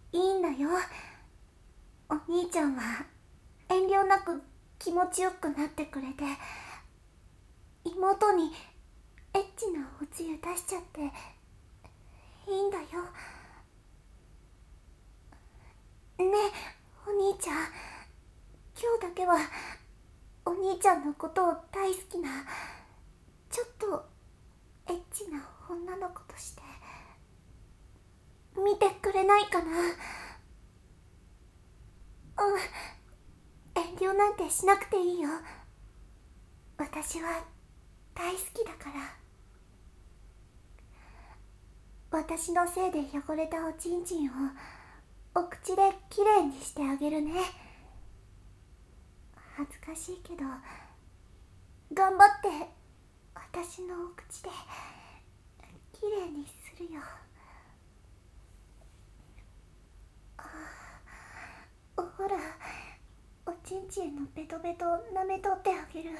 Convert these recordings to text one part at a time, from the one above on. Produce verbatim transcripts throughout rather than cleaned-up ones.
いいんだよ。お兄ちゃんは遠慮なく気持ちよくなってくれて、妹にエッチなおつゆ出しちゃっていいんだよ。ねえお兄ちゃん、今日だけはお兄ちゃんのことを大好きなちょっとエッチな女の子として見てくれないかな。うん、遠慮なんてしなくていいよ。私は大好きだから。私のせいで汚れたおちんちんをお口できれいにしてあげるね。恥ずかしいけど頑張って私のお口できれいにするよ。ほら、おちんちんのベトベト舐めとってあげる。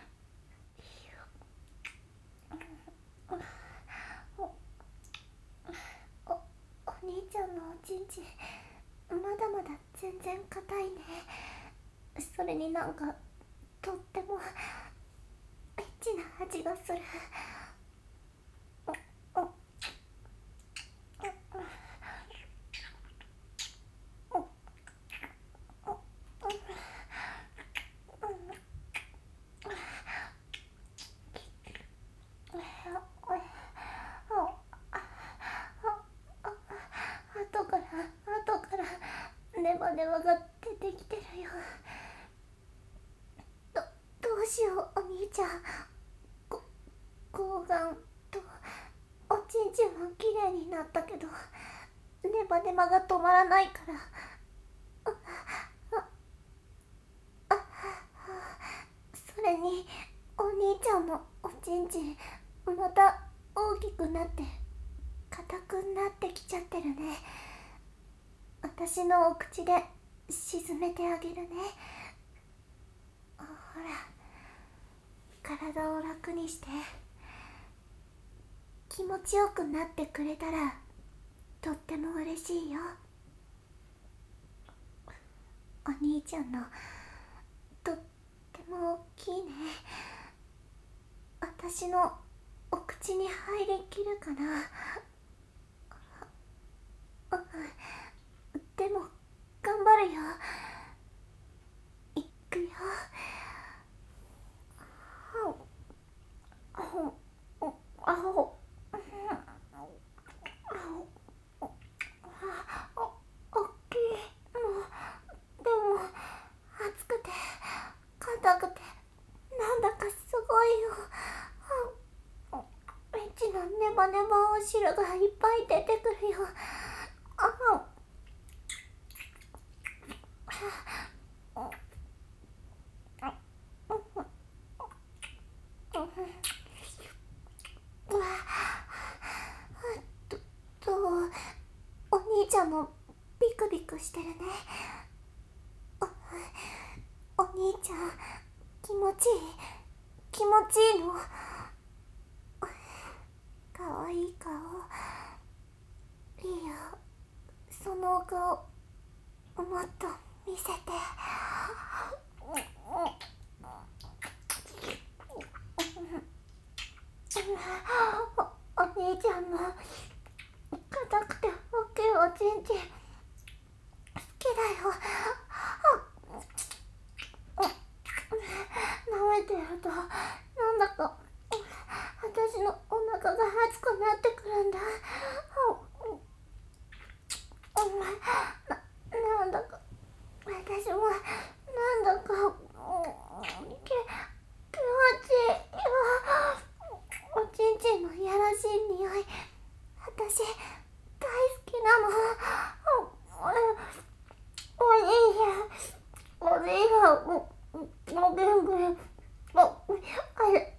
お、お兄ちゃんのおちんちんまだまだ全然硬いね。それになんかとってもエッチな味がする。おお後から後からネバネバが出てきてるよ。どどうしようお兄ちゃん。こ睾丸とおちんちんはきれいになったけどネバネバが止まらないから。それにお兄ちゃんのおちんちんまた大きくなって硬くなってきちゃってるね。私のお口で沈めてあげるね。ほら、体を楽にして気持ちよくなってくれたらとっても嬉しいよ。お兄ちゃんのとっても大きいね。私のお口に入りきるかな。でも頑張るよ。いくよ。あほあほおっきい。もうでも熱くて硬くてなんだかすごいよ。エッチなネバネバお汁がいっぱい出てくるよ。あとお兄ちゃんもビクビクしてるね。お兄ちゃん気持ちいい気持ちいいの。かわいい顔。いいよ、そのお顔もっと見せて。お、お兄ちゃんの硬くて大きいおちんちん好きだよ。舐めてるとなんだか私のお腹が熱くなってくるんだ。な、なんだか私もなんだかき気持ちいいよ。おちんちんのいやらしい匂い私大好きなの。おいしいおいしいおおげんげんおあれ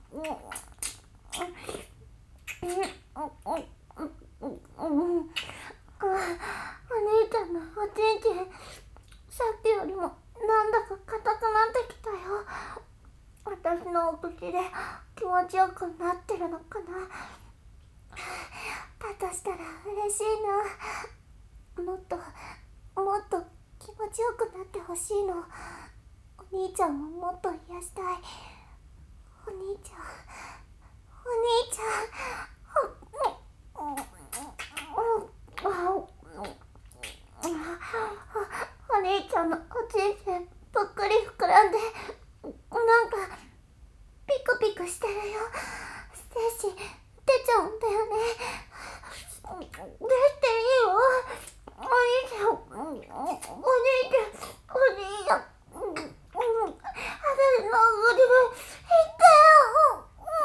お兄ちゃんのおちんちんさっきよりもなんだか硬くなってきたよ。私のお口で気持ちよくなってるのかな。だとしたら嬉しいな。 もっともっと気持ちよくなってほしいの。お兄ちゃんももっと癒したい。お兄ちゃん、お兄ちゃん、お兄ちゃんのおちんちんぷっくり膨らんで、なんかピクピクしてるよ。精子出ちゃうんだよね。出していいよ。お兄ちゃん、お兄ちゃん、お兄ちゃん、私のお尻で言ってよ。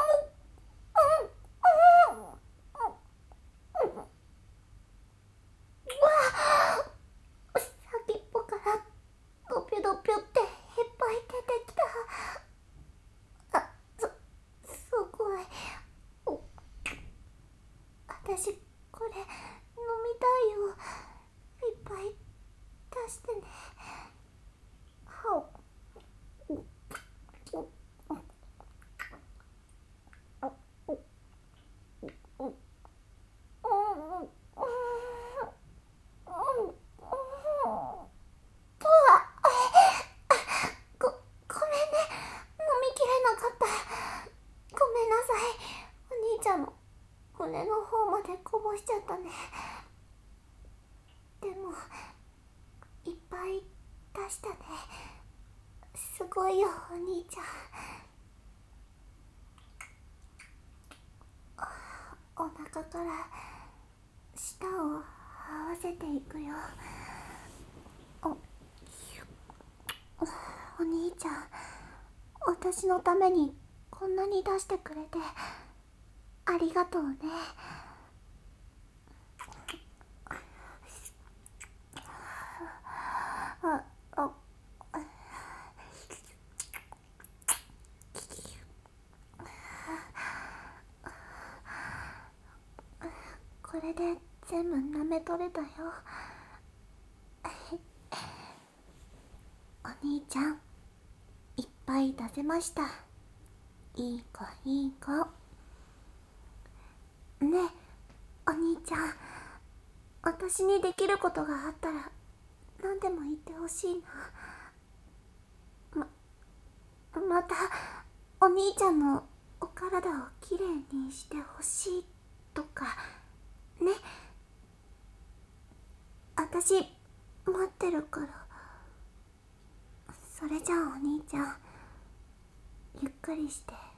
先っぽからドピュドピュっていっぱい出てきた。あ、す、すごい。お、私これ飲みたいよ。いっぱい出してね。はお。ご、ごめんね。飲みきれなかった。ごめんなさい。お兄ちゃんの胸の方までこぼしちゃったね。でもいっぱい出したね。すごいよお兄ちゃん。お腹から舌を合わせていくよ。お、お兄ちゃん、私のためにこんなに出してくれてありがとうね。あ、あ、これで全部舐め取れたよ。お兄ちゃん、いっぱい出せました。いい子いい子。ねえお兄ちゃん、私にできることがあったら何でも言ってほしいな。ま、またお兄ちゃんのお体をきれいにしてほしいとかね。私待ってるから。それじゃあお兄ちゃん、ゆっくりして。